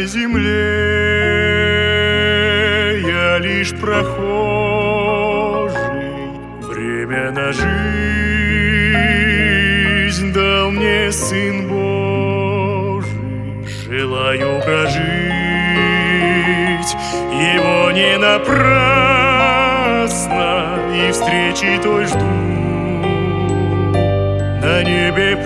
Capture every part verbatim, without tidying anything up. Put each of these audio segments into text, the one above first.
этой земле я лишь прохожий. Время на жизнь дал мне Сын Божий. Желаю прожить его не напрасно, и встречи той жду на небе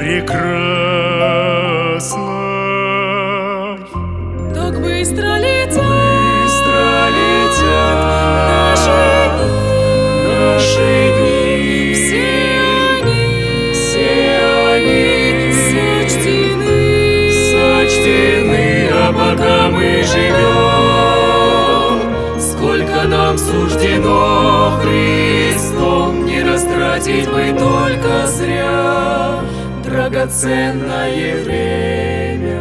прекрасной. Так быстро летят, Быстро летят наши дни, наши дни. все они, Все они сочтены, сочтены, а пока мы живем, сколько нам суждено Христом, не растратить бы только зря драгоценное время.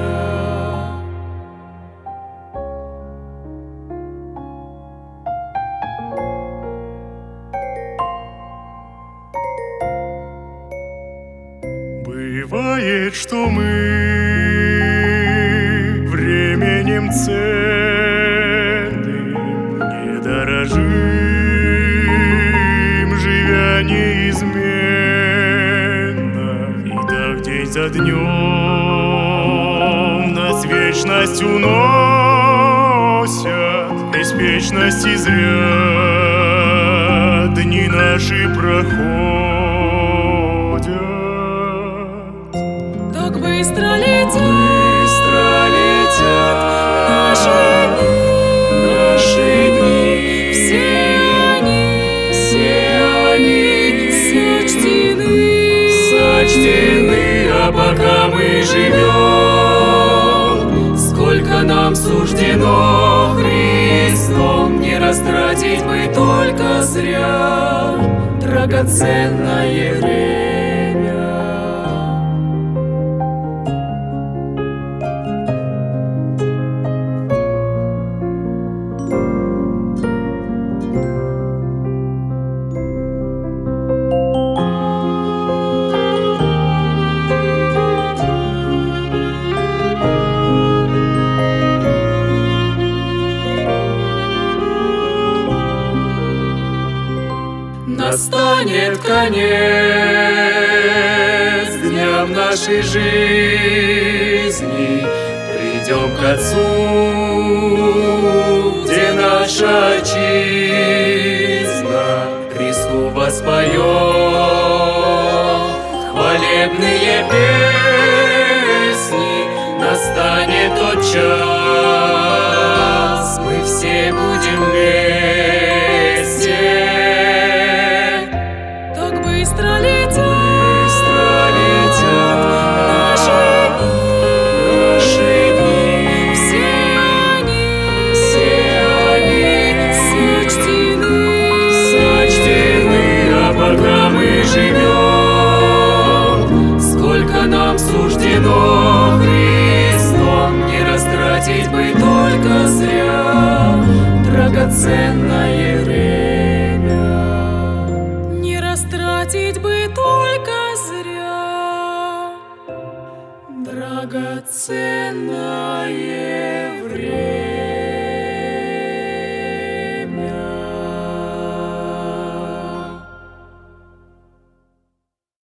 Бывает, что мы временем ценным не дорожим, живя неизменно. И так день за днем нас вечность уносят, беспечности зря дни наши проходят. так быстро летят, Быстро летят наши дни, наши дни. все они, Все они сочтены, сочтены, а пока мы живем, сколько нам суждено Христом, не растратить бы только зря драгоценное время. Настанет конец дням нашей жизни, придем к Отцу, где наша отчизна. Христу воспоем хвалебные песни. Настанет тот час, мы все будем вместе. так быстро летят, Быстро летят наши дни, наши дни. все они, Все они сочтены, сочтены, а пока мы живем, сколько нам суждено